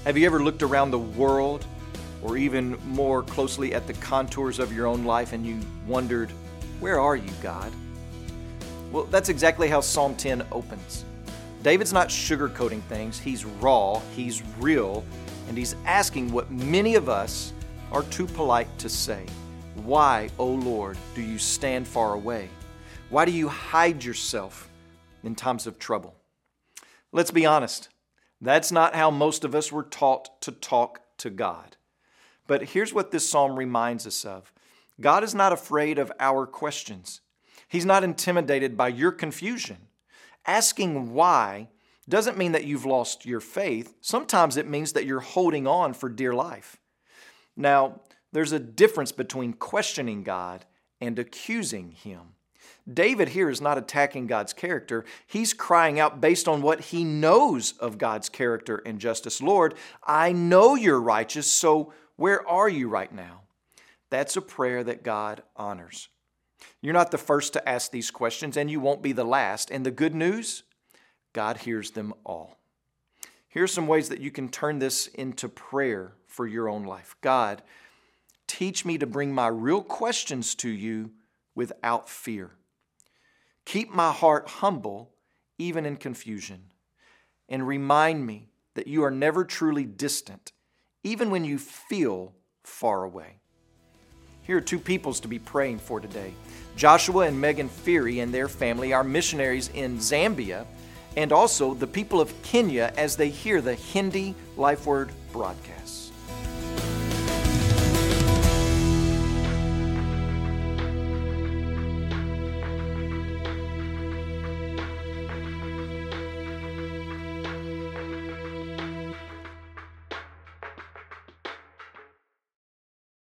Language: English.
Have you ever looked around the world, or even more closely at the contours of your own life, and you wondered, where are you, God? Well, that's exactly how Psalm 10 opens. David's not sugarcoating things. He's raw, he's real, and he's asking what many of us are too polite to say. Why, O Lord, do you stand far away? Why do you hide yourself in times of trouble? Let's be honest. That's not how most of us were taught to talk to God. But here's what this psalm reminds us of. God is not afraid of our questions. He's not intimidated by your confusion. Asking why doesn't mean that you've lost your faith. Sometimes it means that you're holding on for dear life. Now, there's a difference between questioning God and accusing Him. David here is not attacking God's character. He's crying out based on what he knows of God's character and justice. Lord, I know you're righteous, so where are you right now? That's a prayer that God honors. You're not the first to ask these questions, and you won't be the last. And the good news, God hears them all. Here's some ways that you can turn this into prayer for your own life. God, teach me to bring my real questions to you without fear. Keep my heart humble, even in confusion. And remind me that you are never truly distant, even when you feel far away. Here are two peoples to be praying for today. Joshua and Megan Feary and their family are missionaries in Zambia, and also the people of Kenya as they hear the Hindi Life Word broadcasts.